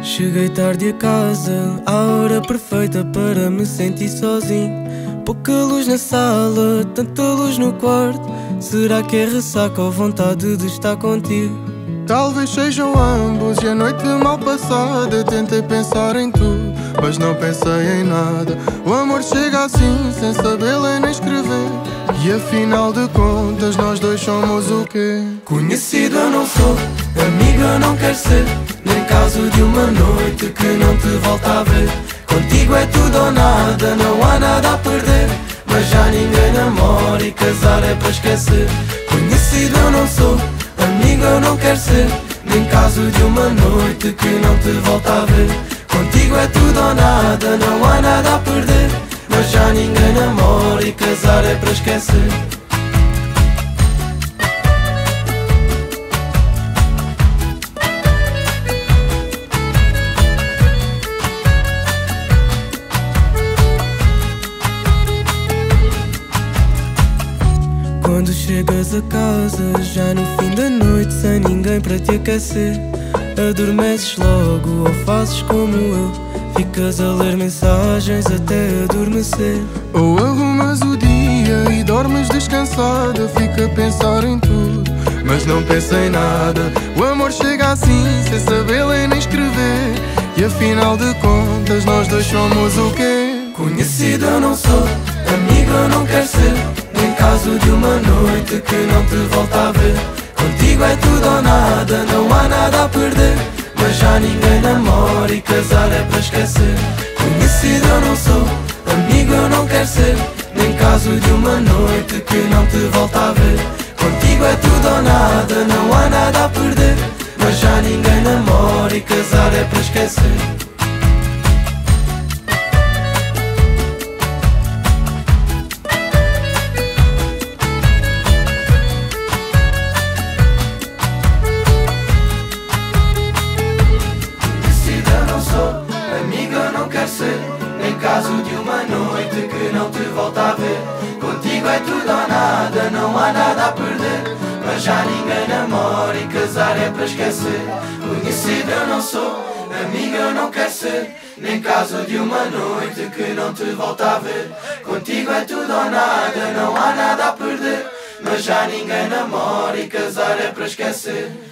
Cheguei tarde a casa, à hora perfeita para me sentir sozinho. Pouca luz na sala, tanta luz no quarto. Será que é ressaca ou vontade de estar contigo? Talvez sejam ambos e a noite mal passada. Tentei pensar em tudo, mas não pensei em nada. O amor chega assim, sem saber ler nem escrever. E afinal de contas nós dois somos o quê? Conhecido eu não sou, amigo eu não quero ser. Nem caso de uma noite que não te volta a ver. Contigo é tudo ou nada, não há nada a perder. Mas já ninguém namora e casar é para esquecer. Conhecido eu não sou, amigo eu não quero ser. Nem caso de uma noite que não te volta a ver. Contigo é tudo ou nada, não há nada a perder. Mas já ninguém namora e casar é para esquecer. Quando chegas a casa, já no fim da noite, sem ninguém para te aquecer, adormeces logo ou fazes como eu, ficas a ler mensagens até adormecer. Ou arrumas o dia e dormes descansada. Fica a pensar em tudo, mas não pensa em nada. O amor chega assim, sem saber ler nem escrever. E afinal de contas nós dois somos o quê? Conhecido eu não sou, amigo eu não quero ser. Nem caso de uma noite que não te volta a ver. Contigo é tudo ou nada, não há nada a perder. Mas já ninguém namora e casar é para esquecer. Conhecido eu não sou, amigo eu não quero ser. Nem caso de uma noite que não te volta a ver. Contigo é tudo ou nada, não há nada a perder. Mas já ninguém namora e casar é para esquecer. Amigo eu não quero ser, nem caso de uma noite que não te volta a ver. Contigo é tudo ou nada, não há nada a perder. Mas já ninguém namora e casar é para esquecer. Conhecido eu não sou, amigo eu não quero ser. Nem caso de uma noite que não te volta a ver. Contigo é tudo ou nada, não há nada a perder. Mas já ninguém namora e casar é para esquecer.